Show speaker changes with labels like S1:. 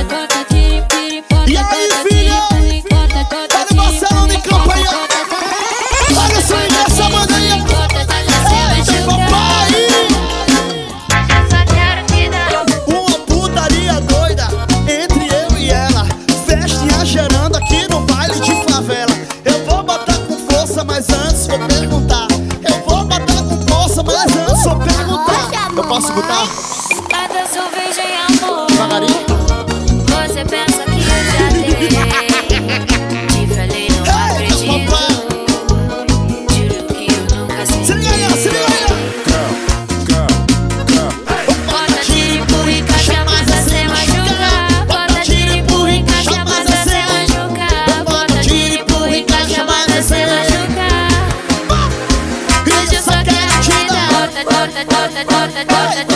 S1: E aí, filho? Olha o Marcelo de campo aí, ó. Olha o swing dessa banda aí, ó. Eita, papai! Uma putaria doida entre eu e ela. Festinha gerando aqui no baile de favela. Eu vou botar com força, mas antes vou perguntar. Eu vou botar com força, mas antes vou perguntar. Eu posso botar?
S2: Cada cerveja amor.
S1: Devagarinho?
S2: Você pensa que eu já dei. Te falei, não acredito. Juro que eu nunca senti.
S1: Se liga aí, se liga aí.
S2: Bota tiro, empurra e caixa, mas você machuca. Bota tiro, empurra e caixa, mas você machuca. Bota tiro, empurra e caixa, mas você machuca. Hoje eu só quero te dar. Torta, torta, torta, torta, torta.